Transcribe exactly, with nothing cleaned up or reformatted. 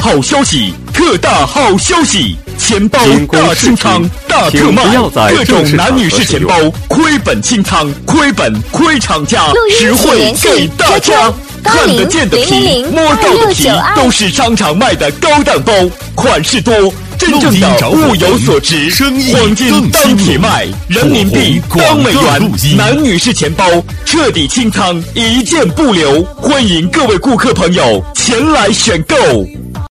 好消息，特大好消息！钱包大清仓，大特卖，各种男女士钱包亏本清仓，亏本亏厂家，实惠给大家。看得见的皮，摸到的皮，都是商场卖的高档包，款式多，真正的物有所值。黄金当铁卖，人民币当美元，男女士钱包彻底清仓，一件不留。欢迎各位顾客朋友前来选购。